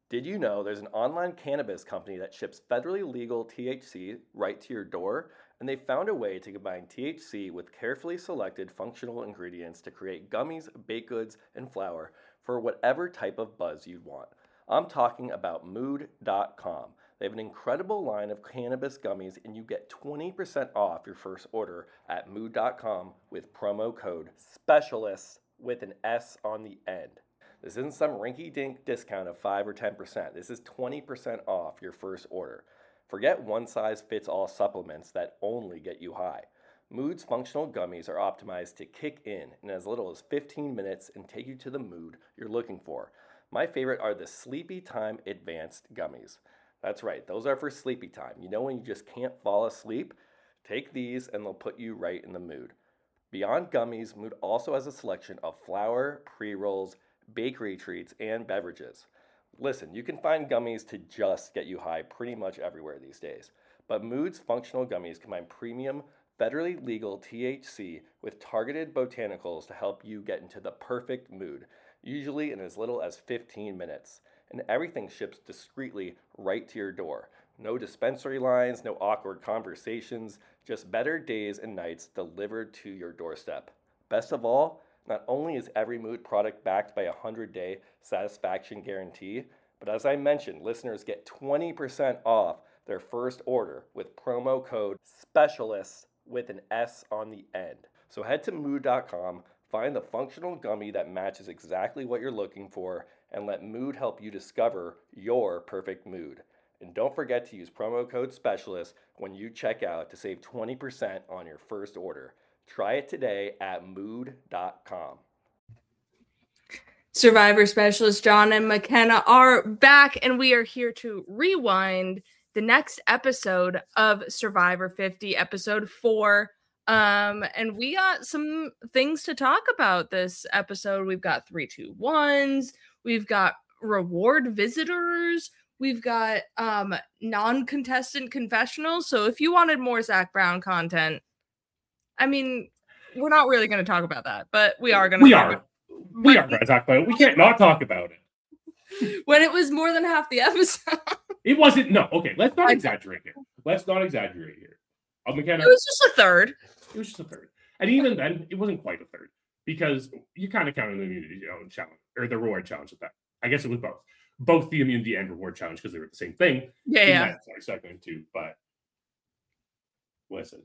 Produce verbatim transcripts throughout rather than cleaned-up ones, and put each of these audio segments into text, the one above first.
Did you know there's an online cannabis company that ships federally legal T H C right to your door? And they found a way to combine T H C with carefully selected functional ingredients to create gummies, baked goods, and flour for whatever type of buzz you'd want. I'm talking about mood dot com. They have an incredible line of cannabis gummies, and you get twenty percent off your first order at mood dot com with promo code SPECIALIST with an S on the end. This isn't some rinky-dink discount of five or ten percent. This is twenty percent off your first order. Forget one-size-fits-all supplements that only get you high. Mood's functional gummies are optimized to kick in in as little as fifteen minutes and take you to the mood you're looking for. My favorite are the Sleepy Time Advanced Gummies. That's right, those are for sleepy time. You know when you just can't fall asleep? Take these and they'll put you right in the mood. Beyond gummies, Mood also has a selection of flour, pre-rolls, bakery treats, and beverages. Listen, you can find gummies to just get you high pretty much everywhere these days, but Mood's functional gummies combine premium, federally legal T H C with targeted botanicals to help you get into the perfect mood, usually in as little as fifteen minutes. And everything ships discreetly right to your door. No dispensary lines, no awkward conversations, just better days and nights delivered to your doorstep. Best of all, not only is every Mood product backed by a one hundred day satisfaction guarantee, but as I mentioned, listeners get twenty percent off their first order with promo code SPECIALIST with an S on the end. So head to mood dot com, find the functional gummy that matches exactly what you're looking for, and let Mood help you discover your perfect mood. And don't forget to use promo code SPECIALIST when you check out to save twenty percent on your first order. Try it today at mood dot com. Survivor specialist John and McKenna are back, and we are here to rewind the next episode of Survivor fifty, episode four. Um, and we got some things to talk about this episode. We've got three, two, ones. We've got reward visitors. We've got um non-contestant confessionals. So if you wanted more Zach Brown content, I mean, we're not really going to talk about that, but we are going to. We are. About- we are going to talk about it. We can't not talk about it. When it was more than half the episode. It wasn't. No. Okay. Let's not exaggerate it. Let's not exaggerate here. Uh, McKenna, it was just a third. It was just a third. And even then, it wasn't quite a third because you kind of counted the immunity challenge or the reward challenge with that. I guess it was both. Both the immunity and reward challenge because they were the same thing. Yeah, in yeah. That segment too. But listen,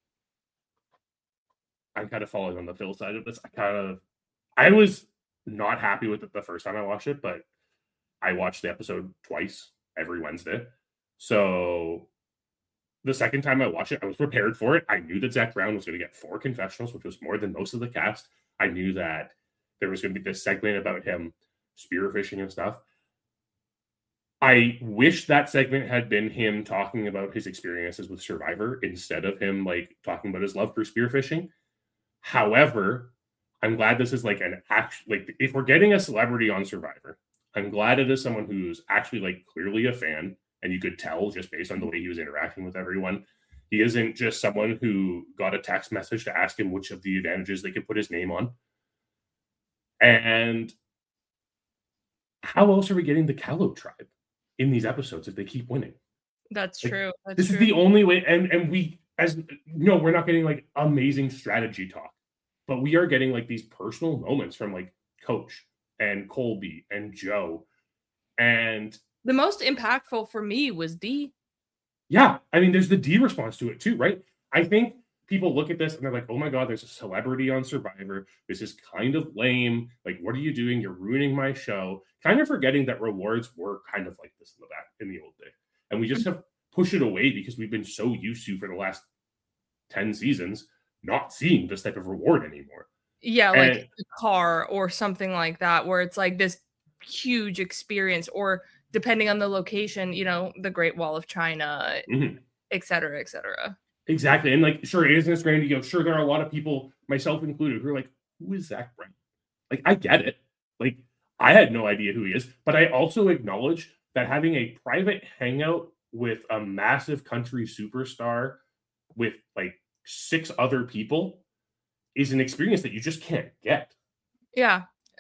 I'm kind of falling on the Phil side of this. I kind of, I was not happy with it the first time I watched it, but I watched the episode twice every Wednesday. So the second time I watched it, I was prepared for it. I knew that Zach Brown was going to get four confessionals, which was more than most of the cast. I knew that there was going to be this segment about him spearfishing and stuff. I wish that segment had been him talking about his experiences with Survivor instead of him like talking about his love for spearfishing. However, I'm glad this is like an act. Like if we're getting a celebrity on Survivor, I'm glad it is someone who's actually like clearly a fan, and you could tell just based on the way he was interacting with everyone. He isn't just someone who got a text message to ask him which of the advantages they could put his name on. And how else are we getting the Callow tribe in these episodes if they keep winning? That's like, true. That's this true. is the only way. And and we, as no, we're not getting like amazing strategy talk, but we are getting like these personal moments from like Coach and Colby and Joe. And the most impactful for me was D. Yeah. I mean, there's the D response to it too, right? I think people look at this and they're like, oh my God, there's a celebrity on Survivor. This is kind of lame. Like, what are you doing? You're ruining my show. Kind of forgetting that rewards were kind of like this in the back in the old day. And we just have pushed it away because we've been so used to for the last ten seasons not seeing this type of reward anymore. Yeah, like and, a car or something like that, where it's like this huge experience, or depending on the location, you know, the Great Wall of China, mm-hmm. et cetera, et cetera. Exactly. And like, sure, it isn't as grand to go. Sure, there are a lot of people, myself included, who are like, who is Zach Brown? Like, I get it. Like, I had no idea who he is, but I also acknowledge that having a private hangout with a massive country superstar with like six other people is an experience that you just can't get. Yeah.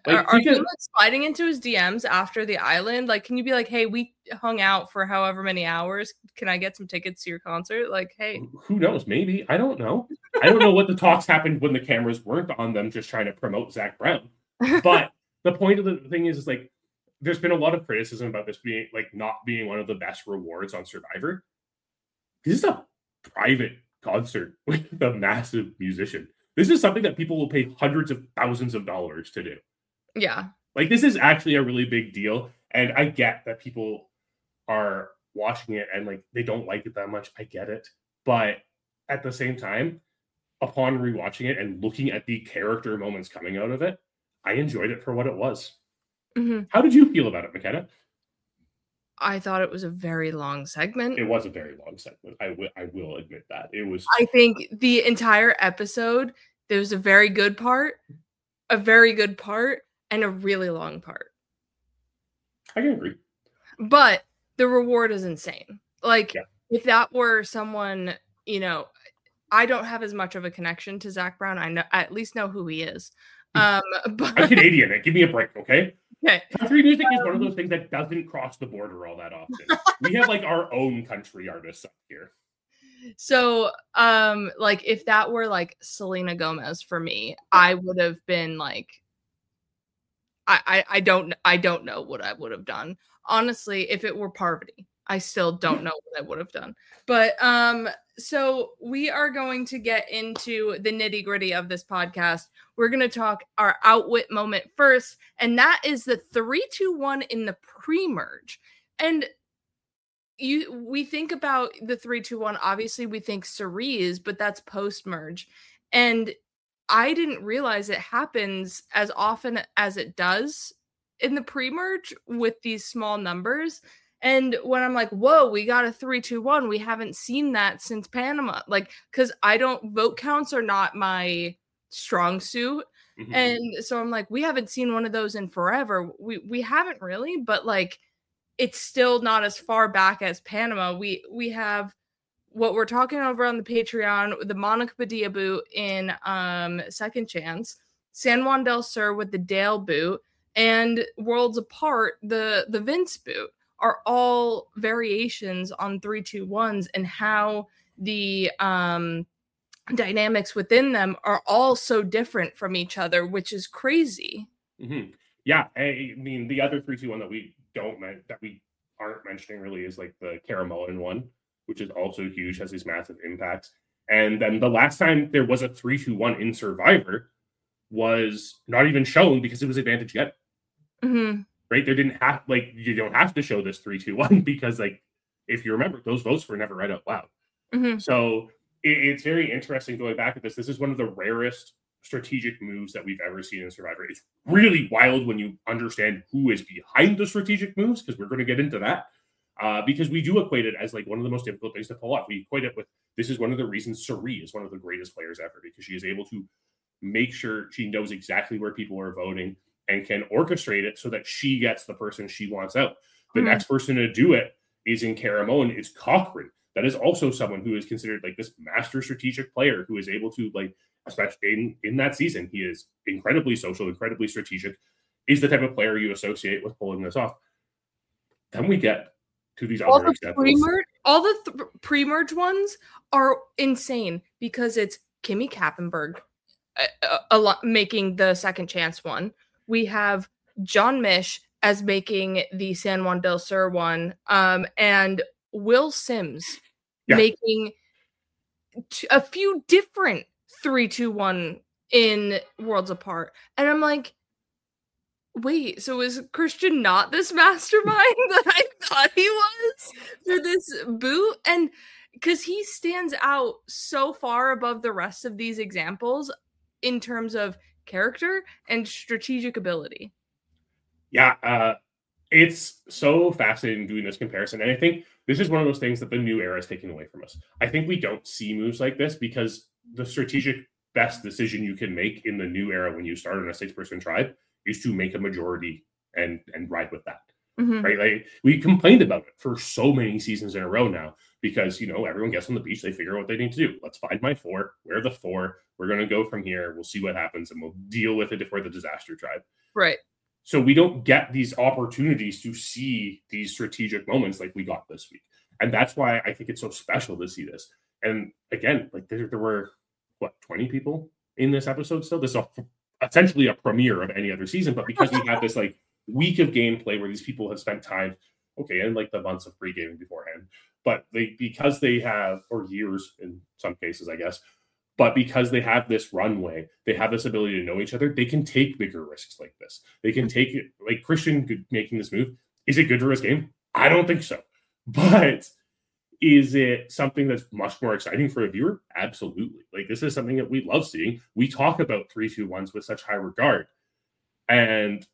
Like, are, are think you of- like sliding into his D Ms after the island? Like, can you be like, hey, we hung out for however many hours. Can I get some tickets to your concert? Like, hey, who knows? Maybe. I don't know. I don't know what the talks happened when the cameras weren't on them, just trying to promote Zach Brown. But the point of the thing is, is like, there's been a lot of criticism about this being like not being one of the best rewards on Survivor. This is a private concert with a massive musician. This is something that people will pay hundreds of thousands of dollars to do. yeah. Like, this is actually a really big deal. And I get that people are watching it and like they don't like it that much. I get it. But at the same time, upon rewatching it and looking at the character moments coming out of it, I enjoyed it for what it was. Mm-hmm. How did you feel about it, McKenna? I thought it was a very long segment. It was a very long segment. I will I will admit that. It was I think the entire episode, there was a very good part, a very good part, and a really long part. I can agree. But the reward is insane. Like, Yeah. if that were someone, you know, I don't have as much of a connection to Zach Brown. I know I at least know who he is. Um, but I'm Canadian. Give me a break, okay? okay. Country music is one of those things that doesn't cross the border all that often. We have like our own country artists up here. So, um, like if that were like Selena Gomez for me, I would have been like, I, I, I don't, I don't know what I would have done. Honestly, if it were Parvati, I still don't know what I would have done. But, um, so we are going to get into the nitty gritty of this podcast. We're going to talk our outwit moment first, and that is the three, two, one in the pre-merge. And you, we think about the three, two, one. Obviously, we think Cerise, but that's post-merge. And I didn't realize it happens as often as it does in the pre-merge with these small numbers. And when I'm like, whoa, we got a three, two, one, we haven't seen that since Panama. Like, because I don't, vote counts are not my strong suit. Mm-hmm. And so I'm like, we haven't seen one of those in forever. We we haven't really, but like, it's still not as far back as Panama. We we have what we're talking over on the Patreon, the Monica Padilla boot in um, Second Chance, San Juan del Sur with the Dale boot, and Worlds Apart, the, the Vince boot, are all variations on three two ones, and how the um, dynamics within them are all so different from each other, which is crazy. Mm-hmm. Yeah, I mean, the other three two one that we don't men- that we aren't mentioning really is like the Caramellan one, which is also huge, has these massive impacts. And then the last time there was a three two one in Survivor was not even shown because it was Advantage Yet. Mm-hmm. Right? They didn't have, like, you don't have to show this three two one because, like, if you remember, those votes were never read out loud. Mm-hmm. So it, it's very interesting going back at this. This is one of the rarest strategic moves that we've ever seen in Survivor. It's really wild when you understand who is behind the strategic moves, because we're going to get into that. Uh, because we do equate it as like one of the most difficult things to pull off. We equate it with, this is one of the reasons Suri is one of the greatest players ever, because she is able to make sure she knows exactly where people are voting and can orchestrate it so that she gets the person she wants out. The mm-hmm. next person to do it is in Caramellan. It's Cochran. That is also someone who is considered like this master strategic player who is able to, like, especially in, in that season, he is incredibly social, incredibly strategic. He's the type of player you associate with pulling this off. Then we get to these all other the examples. Pre-merge, all the th- pre-merge ones are insane because it's Kimmy Kappenberg uh, a lot making the Second Chance one. We have John Mish as making the San Juan del Sur one, um, and Will Sims yeah. making t- a few different three two one in Worlds Apart. And I'm like, wait, so is Christian not this mastermind that I thought he was for this boot? And because he stands out so far above the rest of these examples in terms of character and strategic ability. Yeah, uh, it's so fascinating doing this comparison. And I think this is one of those things that the new era is taking away from us. I think we don't see moves like this because the strategic best decision you can make in the new era when you start on a six-person tribe is to make a majority and and ride with that. Mm-hmm. Right? Like we complained about it for so many seasons in a row now because, you know, everyone gets on the beach, they figure out what they need to do. Let's find my four. We're the four. We're going to go from here. We'll see what happens and we'll deal with it before the disaster tribe. Right. So we don't get these opportunities to see these strategic moments like we got this week. And that's why I think it's so special to see this. And again, like there, there were, what, twenty people in this episode still? This is a, essentially a premiere of any other season. But because we had this like week of gameplay where these people have spent time, okay, and like the months of pre-gaming beforehand, but they because they have, or years in some cases, I guess, but because they have this runway, they have this ability to know each other, they can take bigger risks like this. They can take it, like Christian making this move. Is it good for his game? I don't think so. But is it something that's much more exciting for a viewer? Absolutely. Like this is something that we love seeing. We talk about three two ones with such high regard. And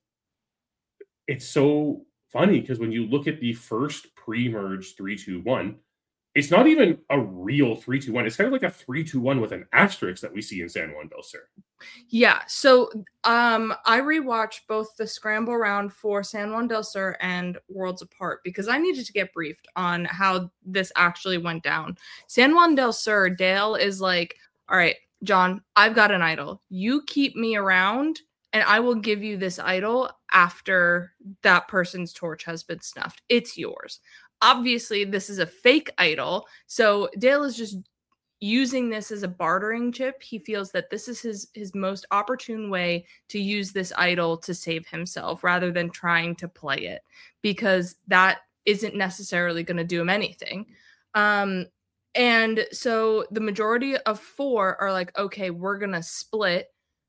it's so funny because when you look at the first pre-merge three two one, it's not even a real three two one. It's kind of like a three two one with an asterisk that we see in San Juan del Sur. Yeah. So um, I rewatched both the scramble round for San Juan del Sur and Worlds Apart because I needed to get briefed on how this actually went down. San Juan del Sur, Dale is like, all right, John, I've got an idol. You keep me around and I will give you this idol after that person's torch has been snuffed. It's yours. Obviously, this is a fake idol. So Dale is just using this as a bartering chip. He feels that this is his, his most opportune way to use this idol to save himself rather than trying to play it because that isn't necessarily going to do him anything. Um, and so the majority of four are like, okay, we're going to split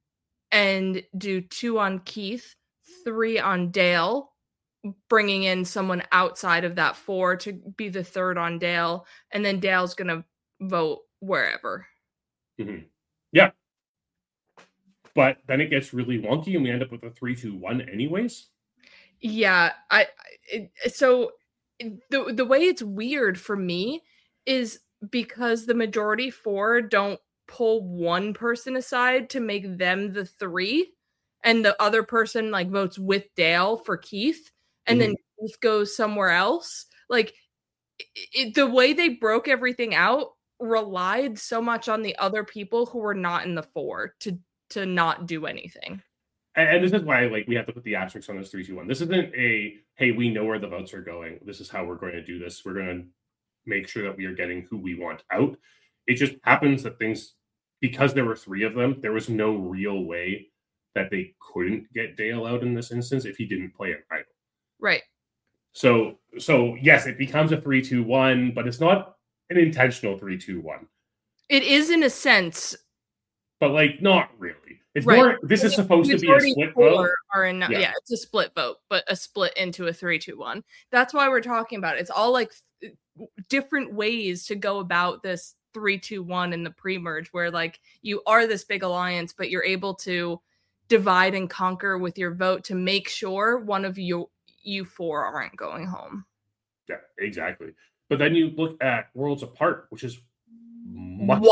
and do two on Keith, three on Dale, bringing in someone outside of that four to be the third on Dale. And then Dale's going to vote wherever. Mm-hmm. Yeah. But then it gets really wonky and we end up with a three two one anyways. Yeah. I, it, so the, the way it's weird for me is because the majority four don't pull one person aside to make them the three and the other person like votes with Dale for Keith and mm-hmm. then Keith goes somewhere else. Like it, the way they broke everything out relied so much on the other people who were not in the four to to not do anything. And, and this is why like we have to put the asterisks on this three two one. This isn't a hey, we know where the votes are going. This is how we're going to do this. We're going to make sure that we are getting who we want out. It just happens that things, because there were three of them, there was no real way that they couldn't get Dale out in this instance if he didn't play an idol. Right. So so yes, it becomes a three two one, but it's not an intentional three two one. It is in a sense. But like not really. It's right. more this is supposed to be a split vote. Are in, yeah. yeah, it's a split vote, but a split into a three two one. That's why we're talking about it. It's all like th- different ways to go about this three two one in the pre-merge where like you are this big alliance, but you're able to divide and conquer with your vote to make sure one of you you four aren't going home. Yeah, exactly. But then you look at Worlds Apart, which is much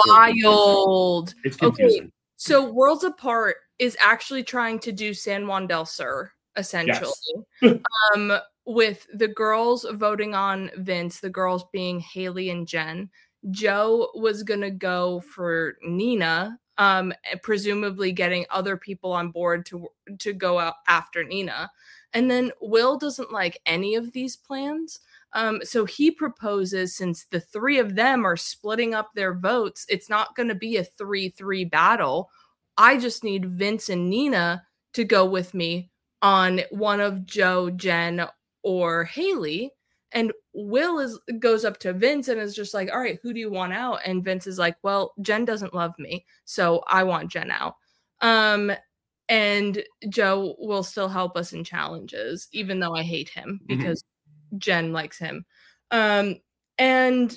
wild. It's confusing. Okay, so Worlds Apart is actually trying to do San Juan del Sur, essentially. Yes. um, with the girls voting on Vince, the girls being Haley and Jen. Joe was going to go for Nina, um, presumably getting other people on board to to go out after Nina. And then Will doesn't like any of these plans. Um, so he proposes, since the three of them are splitting up their votes, it's not going to be a three three battle. I just need Vince and Nina to go with me on one of Joe, Jen, or Haley. And Will is goes up to Vince and is just like, all right, who do you want out? And Vince is like, well, Jen doesn't love me, so I want Jen out. Um, and Joe will still help us in challenges, even though I hate him because mm-hmm. Jen likes him. Um, and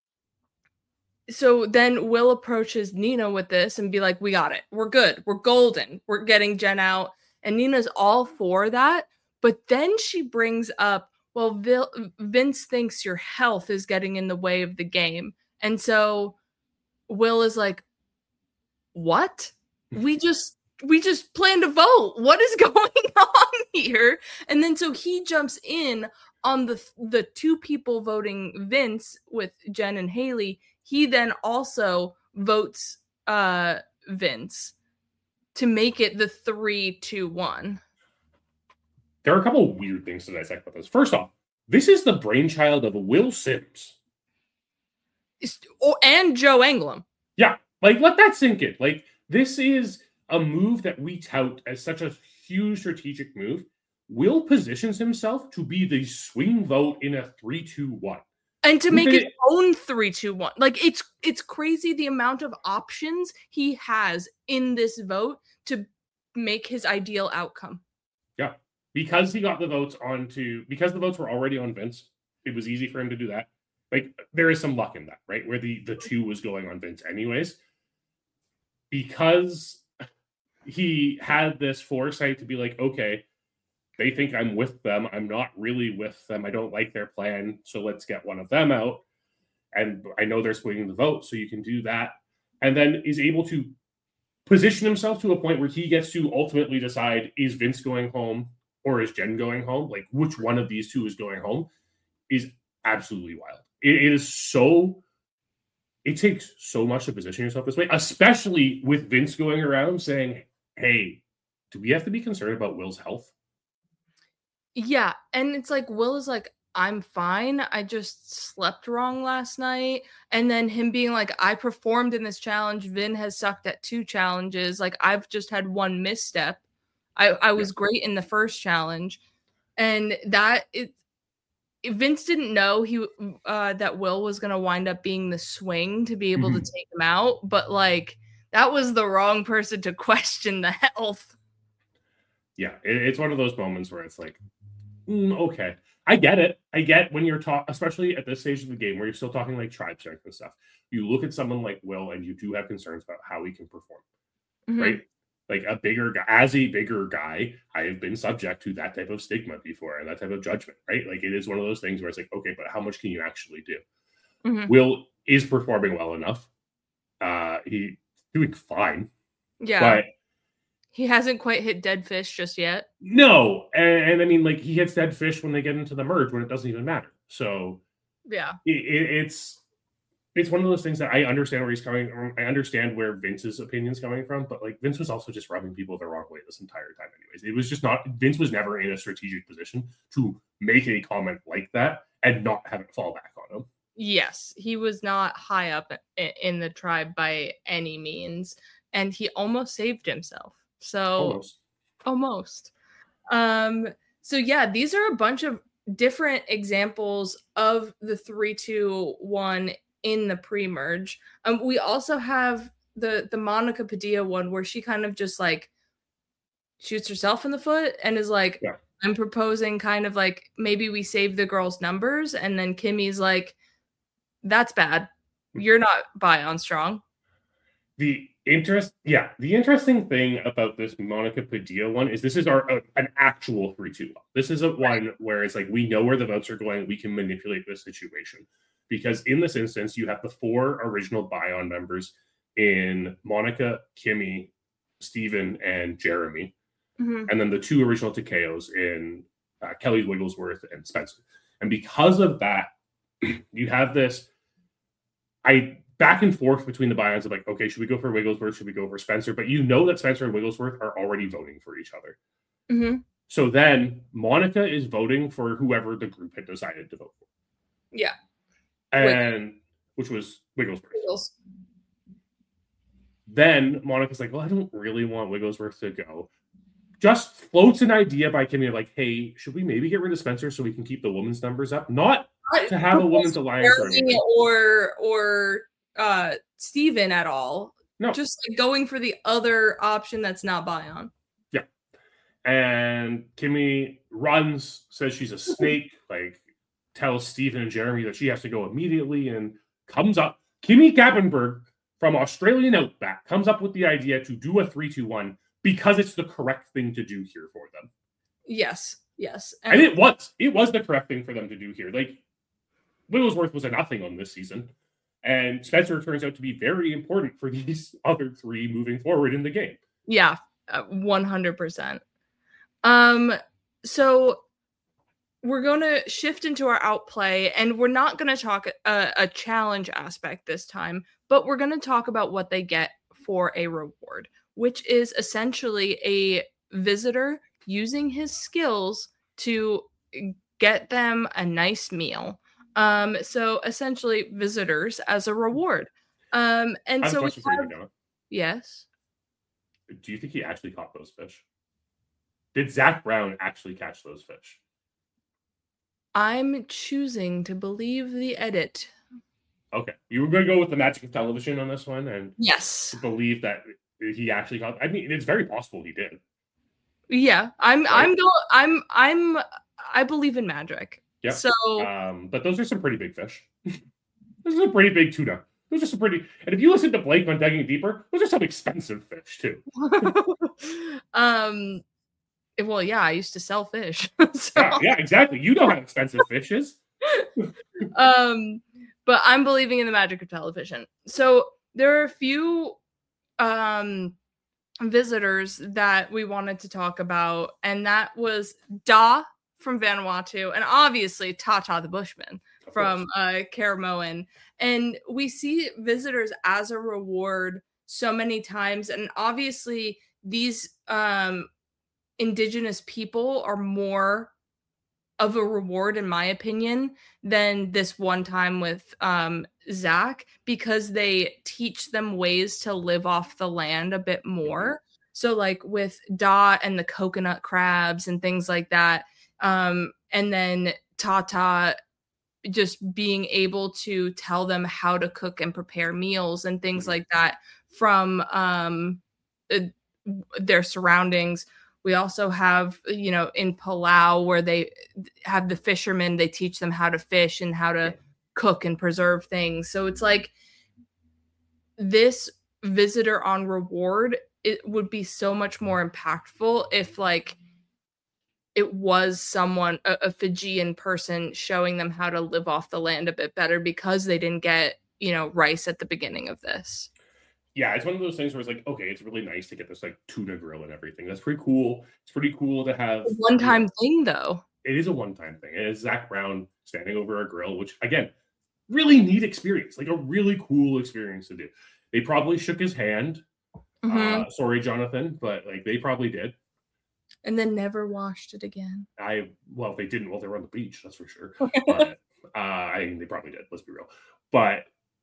so then Will approaches Nina with this and be like, we got it. We're good. We're golden. We're getting Jen out. And Nina's all for that. But then she brings up, well, Vil- Vince thinks your health is getting in the way of the game. And so Will is like, what? We just we just planned a vote. What is going on here? And then so he jumps in on the the two people voting Vince with Jen and Haley. He then also votes uh, Vince to make it the three, two, one. There are a couple of weird things to dissect about this. First off, this is the brainchild of Will Sims. It's, oh, and Joe Englund. Yeah, like, let that sink in. Like, this is a move that we tout as such a huge strategic move. Will positions himself to be the swing vote in a three two one. And to make his own three two one. Like, it's it's crazy the amount of options he has in this vote to make his ideal outcome. Yeah. Because he got the votes onto, because the votes were already on Vince, it was easy for him to do that. Like, there is some luck in that, right? Where the, the two was going on Vince anyways. Because he had this foresight to be like, okay, they think I'm with them. I'm not really with them. I don't like their plan. So let's get one of them out. And I know they're splitting the vote, so you can do that. And then is able to position himself to a point where he gets to ultimately decide, is Vince going home or is Jen going home? Like, which one of these two is going home is absolutely wild. It, it is so, it takes so much to position yourself this way, especially with Vince going around saying, hey, do we have to be concerned about Will's health? Yeah, and it's like, Will is like, I'm fine. I just slept wrong last night. And then him being like, I performed in this challenge. Vin has sucked at two challenges. Like, I've just had one misstep. I, I was yeah. great in the first challenge. And that, it, Vince didn't know he uh, that Will was going to wind up being the swing to be able mm-hmm. to take him out. But, like, that was the wrong person to question the health. Yeah, it, it's one of those moments where it's like, mm, okay. I get it. I get when you're talking, especially at this stage of the game where you're still talking like tribe strength and stuff. You look at someone like Will and you do have concerns about how he can perform, mm-hmm. right? Like a bigger guy, as a bigger guy, I have been subject to that type of stigma before and that type of judgment, right? Like it is one of those things where it's like, okay, but how much can you actually do? Mm-hmm. Will is performing well enough. Uh, he's doing fine. Yeah. But he hasn't quite hit dead fish just yet. No. And, and I mean, like, he hits dead fish when they get into the merge when it doesn't even matter. So, yeah, it, it, it's it's one of those things that I understand where he's coming from. I understand where Vince's opinion's coming from, but, like, Vince was also just rubbing people the wrong way this entire time anyways. It was just not, Vince was never in a strategic position to make a comment like that and not have it fall back on him. Yes, he was not high up in the tribe by any means, and he almost saved himself. So almost. almost. Um, so yeah, these are a bunch of different examples of the three, two, one in the pre-merge. Um, we also have the the Monica Padilla one where she kind of just like shoots herself in the foot and is like, yeah. I'm proposing kind of like maybe we save the girls' numbers, and then Kimmy's like, that's bad. You're not bi on strong. The interest, yeah, the interesting thing about this Monica Padilla one is this is our uh, an actual three two one. This is a one where it's like we know where the votes are going. We can manipulate this situation because in this instance, you have the four original Bion members in Monica, Kimmy, Steven, and Jeremy, mm-hmm. and then the two original Takeos in uh, Kelly Wigglesworth and Spencer. And because of that, you have this. I. back and forth between the Bions of like, okay, should we go for Wigglesworth? Should we go for Spencer? But you know that Spencer and Wigglesworth are already voting for each other. Mm-hmm. So then Monica is voting for whoever the group had decided to vote for. Yeah. And which was Wigglesworth. Wiggles. Then Monica's like, well, I don't really want Wigglesworth to go. Just floats an idea by Kimmy of like, hey, should we maybe get rid of Spencer so we can keep the women's numbers up? Not to have a women's alliance or anything. Or, or, uh Steven at all. No. Just like going for the other option that's not Bion. Yeah. And Kimmy runs, says she's a snake, like tells Steven and Jeremy that she has to go immediately and comes up. Kimmy Gappenberg from Australian Outback comes up with the idea to do a three two one because it's the correct thing to do here for them. Yes. Yes. And, and it was. It was the correct thing for them to do here. Like Wigglesworth was a nothing on this season. And Spencer turns out to be very important for these other three moving forward in the game. Yeah. one hundred percent. Um, so we're going to shift into our outplay, and we're not going to talk a, a challenge aspect this time, but we're going to talk about what they get for a reward, which is essentially a visitor using his skills to get them a nice meal. Um, so essentially visitors as a reward. Um, and I have so a question we for have, you, McKenna. yes. Do you think he actually caught those fish? Did Zach Brown actually catch those fish? I'm choosing to believe the edit. Okay. You were going to go with the magic of television on this one and yes, believe that he actually caught. I mean, it's very possible he did. Yeah, I'm right? I'm go I'm I'm I believe in magic. Yeah. So um, but those are some pretty big fish. This is a pretty big tuna. Those are some pretty, and if you listen to Blake on Digging Deeper, those are some expensive fish too. um well, yeah, I used to sell fish. so. yeah, yeah, exactly. You know how expensive fish is. um, but I'm believing in the magic of television. So there are a few um visitors that we wanted to talk about, and that was Da from Vanuatu, and obviously Tata the Bushman from uh Caramoan. And we see visitors as a reward so many times, and obviously these um indigenous people are more of a reward, in my opinion, than this one time with um Zach, because they teach them ways to live off the land a bit more. So like with Da and the coconut crabs and things like that, um and then Tata just being able to tell them how to cook and prepare meals and things like that from um uh, their surroundings. We also have, you know, in Palau, where they have the fishermen, they teach them how to fish and how to cook and preserve things. So it's like this visitor on reward, it would be so much more impactful if like it was someone, a, a Fijian person, showing them how to live off the land a bit better, because they didn't get, you know, rice at the beginning of this. Yeah, it's one of those things where it's like, okay, it's really nice to get this like tuna grill and everything. That's pretty cool. It's pretty cool to have a one-time you know, thing, though. It is a one-time thing. And it's Zach Brown standing over a grill, which again, really neat experience, like a really cool experience to do. They probably shook his hand. Mm-hmm. Uh, sorry, Jonathan, but like they probably did. And then never washed it again. I well, they didn't while they were on the beach, that's for sure. But uh, I mean, they probably did. Let's be real. But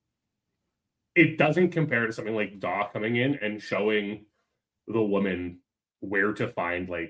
it doesn't compare to something like Da coming in and showing the woman where to find like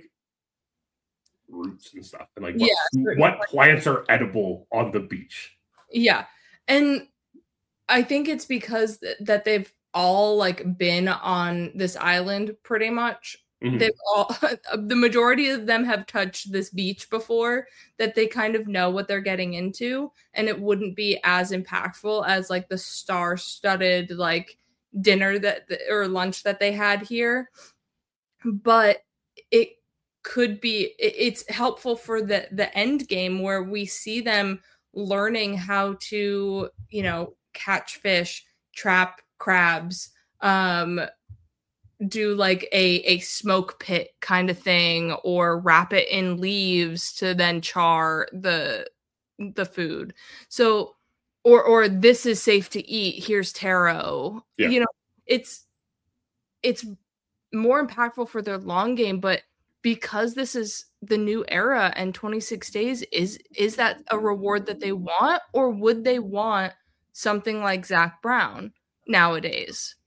roots and stuff, and like what, yeah, what plants are edible on the beach. Yeah, and I think it's because th- that they've all like been on this island pretty much. Mm-hmm. They've all, the majority of them have touched this beach before, that they kind of know what they're getting into, and it wouldn't be as impactful as like the star-studded like dinner that or lunch that they had here. But it could be, it's helpful for the the end game, where we see them learning how to, you know, catch fish, trap crabs, um do like a a smoke pit kind of thing, or wrap it in leaves to then char the the food. So or or this is safe to eat, here's taro. Yeah. You know, it's it's more impactful for their long game. But because this is the new era and twenty-six days, is is that a reward that they want, or would they want something like Zach Brown nowadays?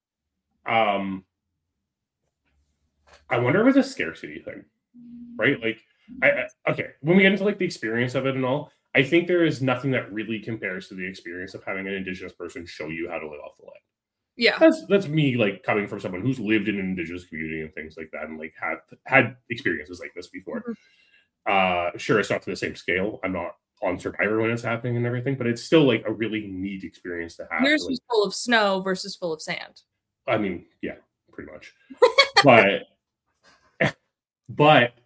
Um I wonder if it's a scarcity thing, right? Like, I, I, okay, when we get into like the experience of it and all, I think there is nothing that really compares to the experience of having an Indigenous person show you how to live off the land. Yeah, that's that's me, like coming from someone who's lived in an Indigenous community and things like that, and like have had experiences like this before. Mm-hmm. Uh, sure, it's not to the same scale. I'm not on Survivor when it's happening and everything, but it's still like a really neat experience to have. Yours like, was full of snow versus full of sand. I mean, yeah, pretty much, but. But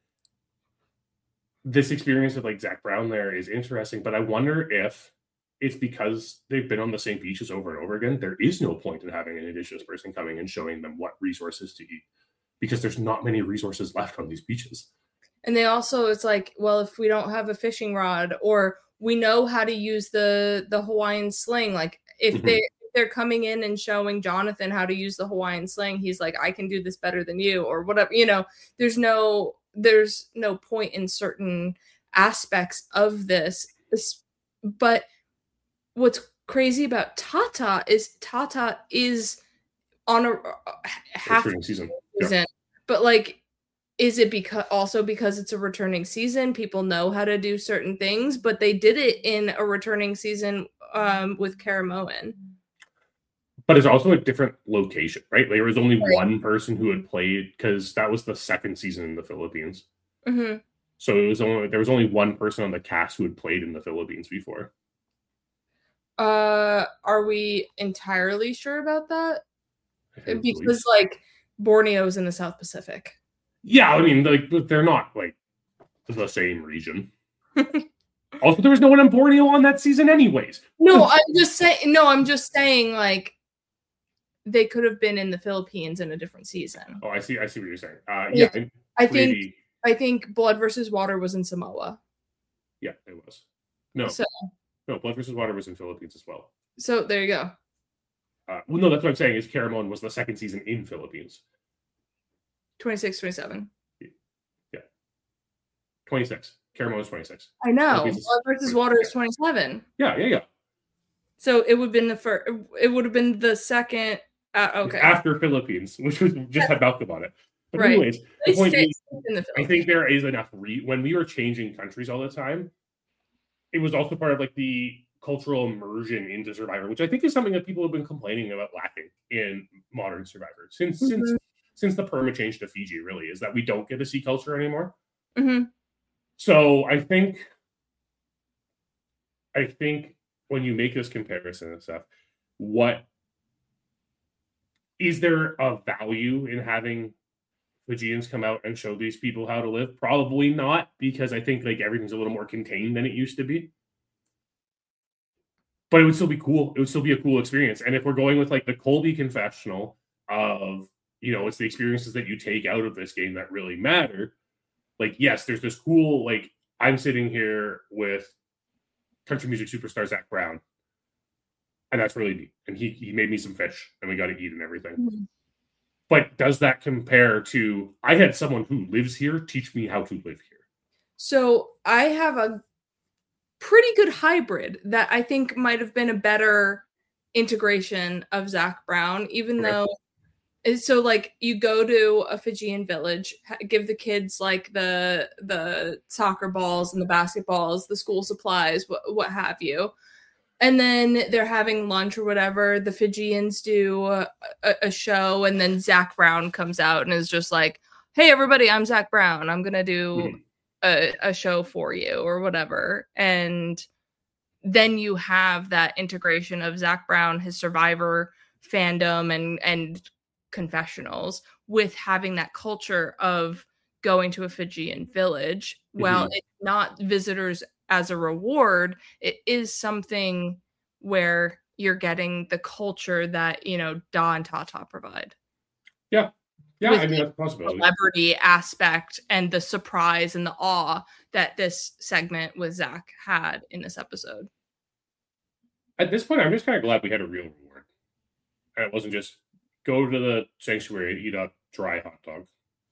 this experience of like Zach Brown there is interesting, but I wonder if it's because they've been on the same beaches over and over again. There is no point in having an Indigenous person coming and showing them what resources to eat, because there's not many resources left on these beaches. And they also, it's like, well, if we don't have a fishing rod, or we know how to use the the Hawaiian sling, like if mm-hmm. they if they're coming in and showing Jonathan how to use the Hawaiian sling, he's like, I can do this better than you, or whatever. You know, there's no there's no point in certain aspects of this. But what's crazy about Tata is Tata is on a, a half season, season. Yeah. But like, is it because also because it's a returning season? People know how to do certain things, but they did it in a returning season um, with Karamoan. But it's also a different location, right? There was only right. one person who had played, because that was the second season in the Philippines. Mm-hmm. So it was only there was only one person on the cast who had played in the Philippines before. Uh, are we entirely sure about that? Because So. like Borneo's in the South Pacific. Yeah, I mean, like they're not like the same region. Also, there was no one in Borneo on that season, anyways. No, I'm just saying. No, I'm just saying, like they could have been in the Philippines in a different season. Oh, I see. I see what you're saying. Uh, yeah, I, I think. Maybe. I think Blood versus Water was in Samoa. Yeah, it was. No, so, no, Blood versus Water was in Philippines as well. So there you go. Uh, well, no, that's what I'm saying. Is Karamoan was the second season in Philippines. twenty-six, twenty-seven. Yeah. twenty-six. Karamoan was twenty-six. I know. Blood versus Water is twenty-seven. Yeah, yeah, yeah. So it would have been the first. It would have been the second. Uh, okay. After Philippines, which was just had Malcolm on it. But right. anyways, the point is, the I think there is enough. Re- when we were changing countries all the time, it was also part of like the cultural immersion into Survivor, which I think is something that people have been complaining about lacking in modern Survivor since mm-hmm. since since the perma change to Fiji. Really, is that we don't get to see culture anymore. Mm-hmm. So I think, I think when you make this comparison and stuff, what is there a value in having Fijians come out and show these people how to live? Probably not, because I think like everything's a little more contained than it used to be. But it would still be cool. It would still be a cool experience. And if we're going with like the Colby confessional of, you know, it's the experiences that you take out of this game that really matter. Like, yes, there's this cool, like I'm sitting here with country music superstar Zach Brown. And that's really neat. And he, he made me some fish and we got to eat and everything. Mm-hmm. But does that compare to, I had someone who lives here teach me how to live here? So I have a pretty good hybrid that I think might have been a better integration of Zach Brown, even okay. though, so like you go to a Fijian village, give the kids like the the soccer balls and the basketballs, the school supplies, what, what have you. And then they're having lunch or whatever. The Fijians do a, a show, and then Zach Brown comes out and is just like, hey, everybody, I'm Zach Brown. I'm going to do mm-hmm. a, a show for you or whatever. And then you have that integration of Zach Brown, his Survivor fandom and, and confessionals with having that culture of going to a Fijian village. Mm-hmm. Well, it's not visitors as a reward, it is something where you're getting the culture that, you know, Da and Tata provide. Yeah. Yeah, With I mean, that's a possibility. The celebrity aspect and the surprise and the awe that this segment with Zach had in this episode. At this point, I'm just kind of glad we had a real reward. And it wasn't just go to the sanctuary and eat a dry hot dog.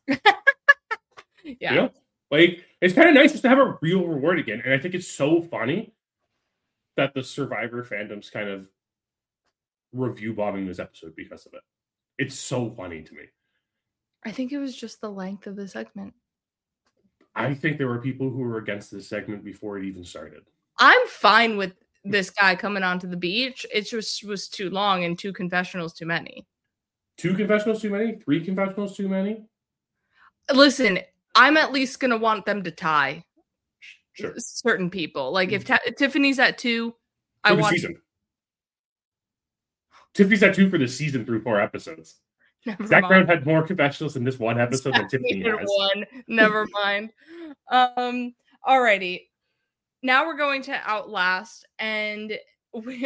Yeah. You know? Like, it's kind of nice just to have a real reward again. And I think it's so funny that the Survivor fandom's kind of review bombing this episode because of it. It's so funny to me. I think it was just the length of the segment. I think there were people who were against this segment before it even started. I'm fine with this guy coming onto the beach. It just was too long and two confessionals too many. Two confessionals too many? Three confessionals too many? Listen, I'm at least going to want them to tie sure. certain people. Like if Ta- Tiffany's at two, for I the want... season. Tiffany's at two for the season through four episodes. Never Zach mind. Brown had more confessionals in this one episode than Tiffany has. One. Never mind. Um, alrighty. Now we're going to Outlast, and we,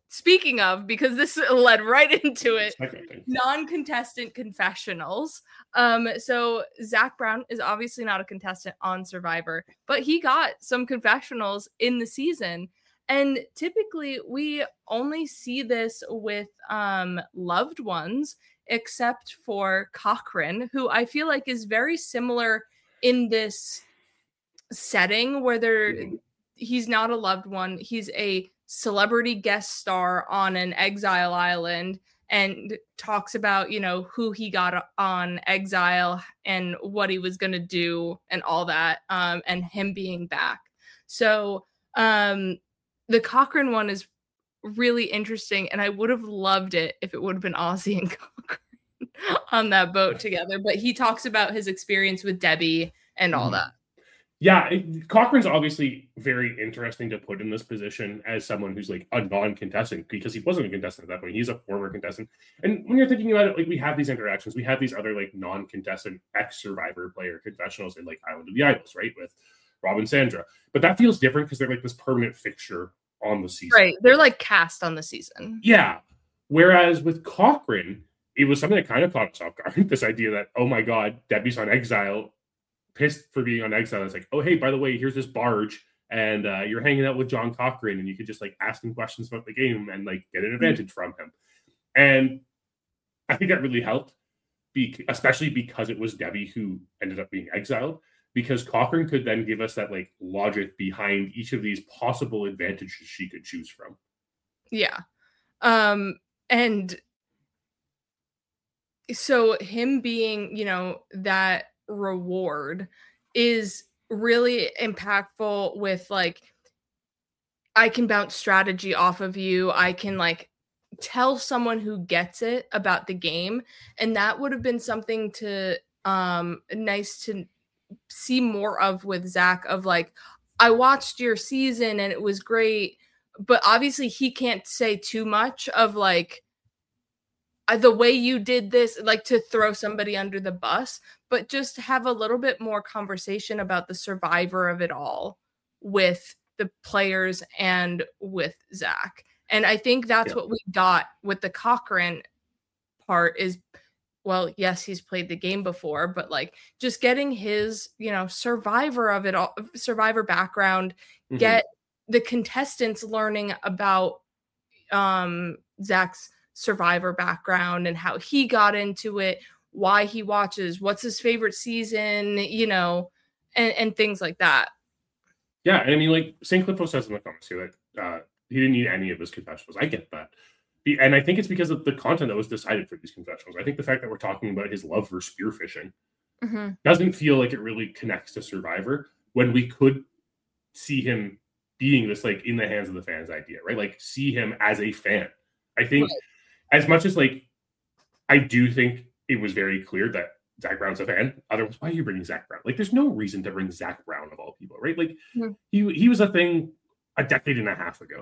speaking of, because this led right into it, Second. non-contestant confessionals. Um, so Zach Brown is obviously not a contestant on Survivor, but he got some confessionals in the season. And typically we only see this with um, loved ones, except for Cochran, who I feel like is very similar in this setting where they're, mm-hmm. he's not a loved one. He's a celebrity guest star on an exile island and talks about, you know, who he got on exile and what he was going to do and all that, um, and him being back. So um, the Cochran one is really interesting, and I would have loved it if it would have been Ozzy and Cochran on that boat together. But he talks about his experience with Debbie and all mm-hmm. that. Yeah, it, Cochran's obviously very interesting to put in this position as someone who's like a non-contestant, because he wasn't a contestant at that point. He's a former contestant. And when you're thinking about it, like we have these interactions, we have these other like non-contestant ex-Survivor player confessionals in like Island of the Idols, right? With Rob and Sandra. But that feels different because they're like this permanent fixture on the season. Right. They're like cast on the season. Yeah. Whereas with Cochran, it was something that kind of caught us off guard. This idea that, oh my God, Debbie's on exile, pissed for being on exile. It's like, oh, hey, by the way, here's this barge, and uh, you're hanging out with John Cochran, and you could just like ask him questions about the game and like get an advantage mm-hmm. from him. And I think that really helped, be- especially because it was Debbie who ended up being exiled, because Cochran could then give us that like logic behind each of these possible advantages she could choose from. Yeah. Um, and so him being, you know, that reward is really impactful with like, I can bounce strategy off of you. I can like tell someone who gets it about the game. And that would have been something to um nice to see more of with Zach, of like, I watched your season and it was great, but obviously he can't say too much of like the way you did this, like to throw somebody under the bus, but just have a little bit more conversation about the survivor of it all with the players and with Zach. And I think that's yeah. what we got with the Cochran part is, well, yes, he's played the game before, but like just getting his, you know, survivor of it all, survivor background, mm-hmm. get the contestants learning about um, Zach's survivor background and how he got into it, why he watches, what's his favorite season, you know, and, and things like that. Yeah. And I mean, like Saint Cliffo says in the comments here that uh, he didn't need any of his confessionals. I get that. And I think it's because of the content that was decided for these confessionals. I think the fact that we're talking about his love for spearfishing mm-hmm. doesn't feel like it really connects to Survivor when we could see him being this like in the hands of the fans idea, right? Like see him as a fan. I think right. as much as like, I do think it was very clear that Zach Brown's a fan. Otherwise, why are you bringing Zach Brown? Like, there's no reason to bring Zach Brown of all people, right? Like, mm-hmm. he he was a thing a decade and a half ago.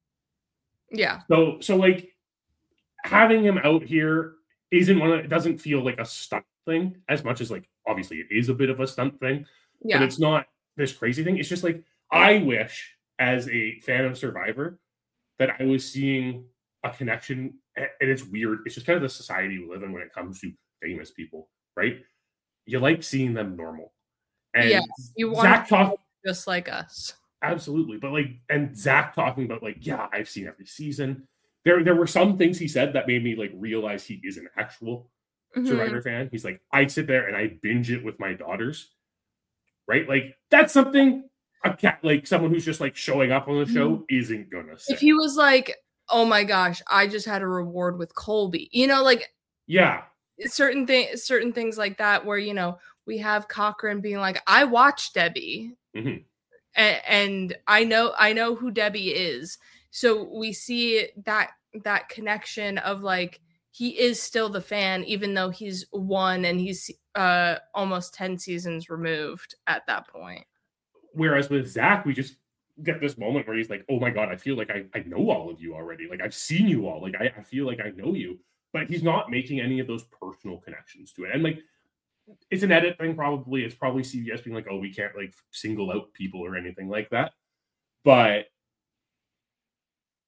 Yeah. So, so like having him out here isn't one. Of, it doesn't feel like a stunt thing as much as like obviously it is a bit of a stunt thing. Yeah. But it's not this crazy thing. It's just like I wish, as a fan of Survivor, that I was seeing a connection. And it's weird. It's just kind of the society we live in when it comes to famous people, right? You like seeing them normal. And yes, you want Zach talk just like us. Absolutely. But like, and Zach talking about like, yeah, I've seen every season. There, there were some things he said that made me like realize he is an actual mm-hmm. Survivor fan. He's like, I sit there and I binge it with my daughters, right? Like that's something a cat, like someone who's just like showing up on the show mm-hmm. isn't gonna say. If he was like, oh my gosh, I just had a reward with Colby, you know, like yeah, certain things, certain things like that, where you know we have Cochran being like, I watched Debbie. Mm-hmm. And I know I know who Debbie is. So we see that that connection of like he is still the fan, even though he's one and he's uh, almost ten seasons removed at that point. Whereas with Zach, we just get this moment where he's like, oh my God, I feel like I, I know all of you already. Like I've seen you all. Like I, I feel like I know you. But he's not making any of those personal connections to it. And like it's an edit thing, probably. It's probably C B S being like, oh, we can't like single out people or anything like that. But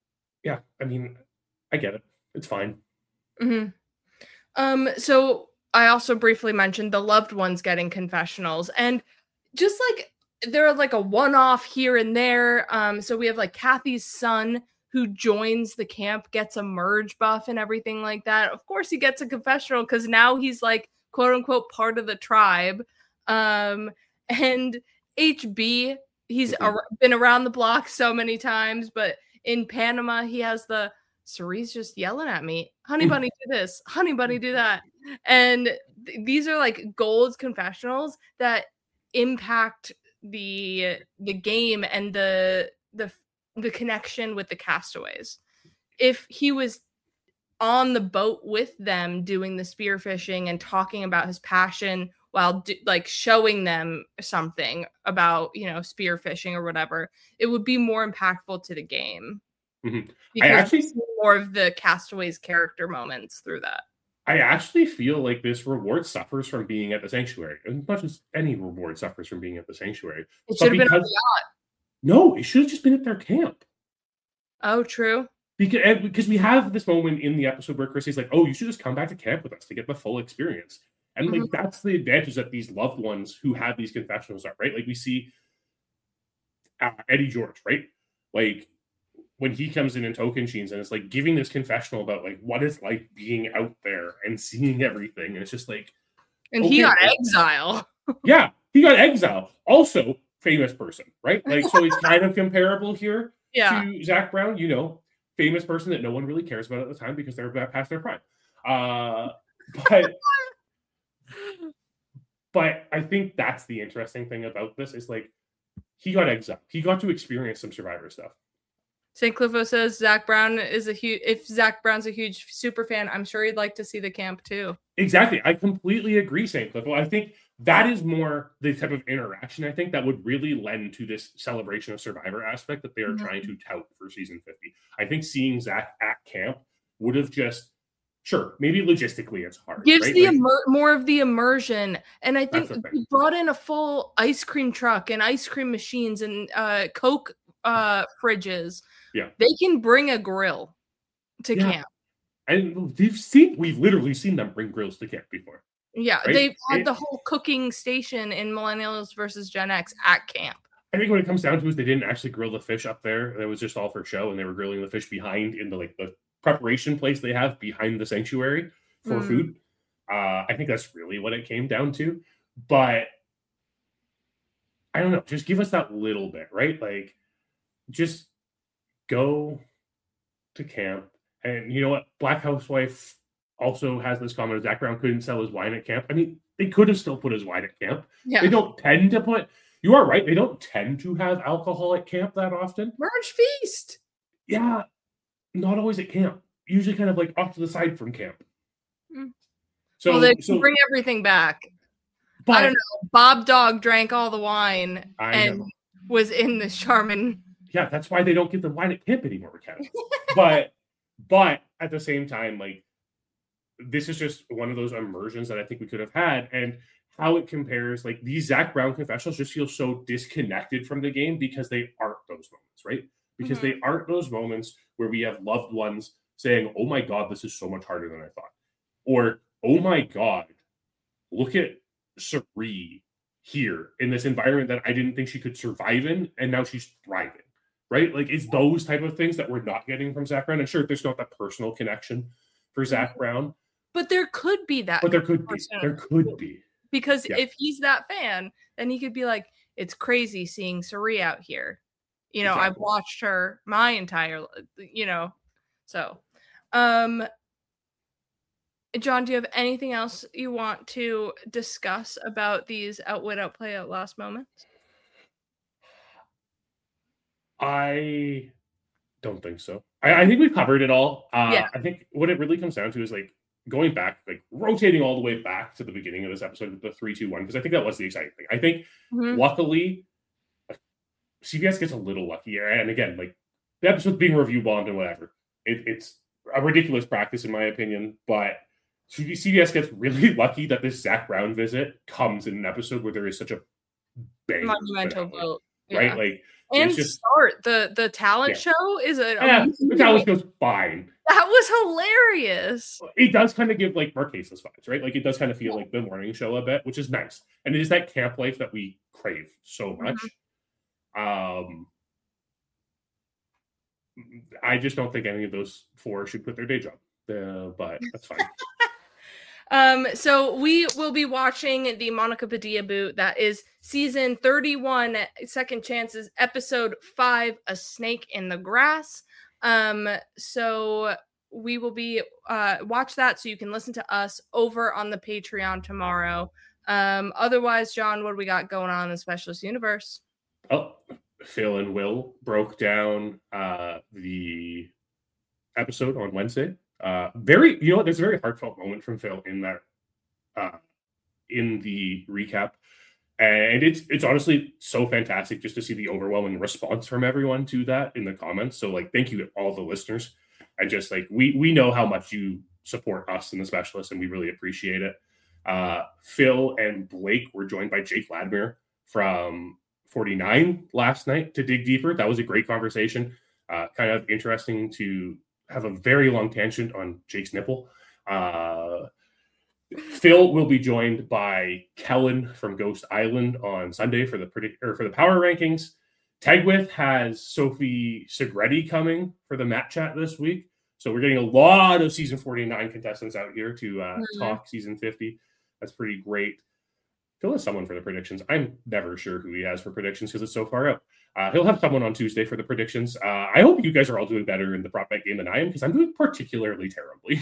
Yeah, I mean, I get it. It's fine. Mm-hmm. Um, so I also briefly mentioned the loved ones getting confessionals, and just like they're like a one-off here and there. Um, so we have like Kathy's son who joins the camp, gets a merge buff and everything like that. Of course, he gets a confessional because now he's like quote unquote part of the tribe. Um, and H B, he's Mhm. ar- been around the block so many times, but in Panama, he has the Cerie's just yelling at me. Honey bunny, do this. Honey bunny, do that. And th- these are like gold confessionals that impact the the game and the the the connection with the castaways. If he was on the boat with them doing the spearfishing and talking about his passion while do, like showing them something about, you know, spearfishing or whatever, it would be more impactful to the game. Mhm. I Because actually we see more of the castaways character moments through that. I actually feel like this reward suffers from being at the sanctuary, as much as any reward suffers from being at the sanctuary. It But should have been on because- the yacht. No, it should have just been at their camp. Oh, true. Because, and- because we have this moment in the episode where Chrissy's like, oh, you should just come back to camp with us to get the full experience. And like Mhm. that's the advantage that these loved ones who have these confessionals are, right? Like we see uh, Eddie George, right? Like when he comes in in Tocantins and it's like giving this confessional about like what it's like being out there and seeing everything. And it's just like, And he Okay. got exile. yeah, he got exiled. Also, famous person, right? Like, so it's kind of comparable here Yeah. to Zach Brown, you know, famous person that no one really cares about at the time because they're past their prime. Uh, but, but I think that's the interesting thing about this is like he got exiled. He got to experience some Survivor stuff. Saint Cliffo says Zach Brown is a huge. If Zach Brown's a huge super fan, I'm sure he'd like to see the camp too. Exactly. I completely agree, Saint Cliffo. I think that is more the type of interaction I think that would really lend to this celebration of Survivor aspect that they are Mhm. trying to tout for season fifty. I think seeing Zach at camp would have just, sure, maybe logistically it's hard. Gives right? the Like, immer- more of the immersion, and I think That's the thing. we brought in a full ice cream truck and ice cream machines and uh, Coke uh, fridges. Yeah. They can bring a grill to Yeah. camp. and we've seen, we've literally seen them bring grills to camp before. Yeah, Right? they've had It- the whole cooking station in Millennials versus Gen X at camp. I think what it comes down to is they didn't actually grill the fish up there. It was just all for show, and they were grilling the fish behind in the like the preparation place they have behind the sanctuary for Mm. food. Uh, I think that's really what it came down to. But I don't know. Just give us that little bit, right? Like, just go to camp. And you know what? Black Housewife also has this comment: Zach Brown couldn't sell his wine at camp. I mean, they could have still put his wine at camp. Yeah, They don't tend to put. You are right. They don't tend to have alcohol at camp that often. merge feast. Yeah, not always at camp. Usually, kind of like off to the side from camp. Mm. So, well, they can so, bring everything back. but I don't know. Bob Dog drank all the wine I and know. was in the Charmin. Yeah, that's why they don't get the wine at camp anymore, Kevin. but, but at the same time, like this is just one of those immersions that I think we could have had, and how it compares. Like these Zach Brown confessionals just feel so disconnected from the game because they aren't those moments, right? Because they aren't those moments where we have loved ones saying, "Oh my God, this is so much harder than I thought," or "Oh my God, look at Cirie here in this environment that I didn't think she could survive in, and now she's thriving." Right? Like it's those type of things that we're not getting from Zach Brown. And sure, there's not that personal connection for Zach Brown, But there could be that. but there could be. personal- There could be. Because Yeah. if he's that fan, then he could be like, it's crazy seeing Cirie out here. You know, I've Exactly. watched her my entire, li- you know, so. Um, John, do you have anything else you want to discuss about these outwit, outplay, outlast moments? I don't think so. I, I think we've covered it all. Uh, Yeah. I think what it really comes down to is like going back, like rotating all the way back to the beginning of this episode with the three, two, one, because I think that was the exciting thing. I think Mhm. luckily, C B S gets a little lucky. And again, like the episode's being review bombed and whatever. It, it's a ridiculous practice, in my opinion. But C B S gets really lucky that this Zach Brown visit comes in an episode where there is such a bang Monumental vote. right? Yeah. Like, and it's just start the the talent Yeah. show is a yeah, the talent show's fine. that was hilarious. It does kind of give like Marquesas vibes, right? Like it does kind of feel like the morning show a bit, which is nice. And it is that camp life that we crave so much. Um, I just don't think any of those four should quit their day job, uh, but that's fine. Um, so we will be watching the Monica Padilla boot. That is season thirty-one, Second Chances, episode five, A Snake in the Grass. Um, so we will be uh watch that so you can listen to us over on the Patreon tomorrow. Um, otherwise, John, what do we got going on in the Specialist Universe? Oh, Phil and Will broke down uh the episode on Wednesday. Uh, very, you know, there's a very heartfelt moment from Phil in that, uh, in the recap, and it's it's honestly so fantastic just to see the overwhelming response from everyone to that in the comments. So, like, thank you to all the listeners. I just like we we know how much you support us in the Specialists, and we really appreciate it. Uh, Phil and Blake were joined by Jake Ladmer from forty-nine last night to dig deeper. That was a great conversation. Uh, kind of interesting to have a very long tangent on Jake's nipple. Uh, Phil will be joined by Kellen from Ghost Island on Sunday for the predict or for the power rankings. Tegwith has Sophie Segretti coming for the Mat Chat this week. So we're getting a lot of season forty-nine contestants out here to uh, mm-hmm. talk season fifty. That's pretty great. Phil has someone for the predictions. I'm never sure who he has for predictions because it's so far out. Uh, he'll have someone on Tuesday for the predictions. Uh, I hope you guys are all doing better in the prop bet game than I am because I'm doing particularly terribly.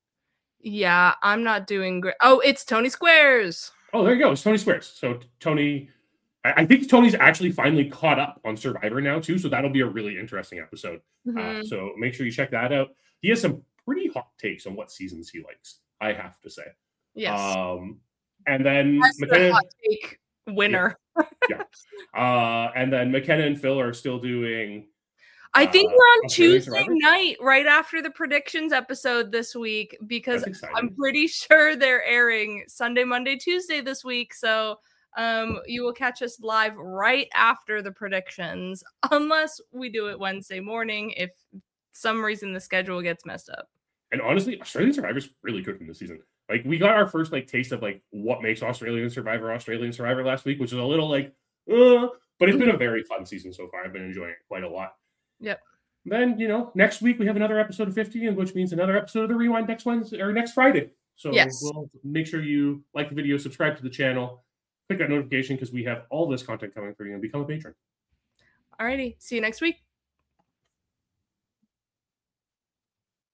Yeah, I'm not doing great. Oh, it's Tony Squares. Oh, there you go. It's Tony Squares. So Tony, I, I think Tony's actually finally caught up on Survivor now too. So that'll be a really interesting episode. Mm-hmm. Uh, so make sure you check that out. He has some pretty hot takes on what seasons he likes, I have to say. Yes. Um, and then That's McKenna, the hot take winner. Yeah. yeah. Uh, and then McKenna and Phil are still doing. I think uh, we're on Australian Tuesday Survivor? night, right after the predictions episode this week, because I'm pretty sure they're airing Sunday, Monday, Tuesday this week. So um, you will catch us live right after the predictions, unless we do it Wednesday morning if some reason the schedule gets messed up. And honestly, Australian Survivor's really cooking this season. Like, we got our first like taste of like what makes Australian Survivor Australian Survivor last week, which is a little like, uh, but it's been a very fun season so far. I've been enjoying it quite a lot. Yep. Then, you know, next week we have another episode of fifty, and which means another episode of the Rewind next Wednesday or next Friday. So yes. We'll make sure you like the video, subscribe to the channel, click that notification because we have all this content coming for you, and become a patron. Alrighty. See you next week.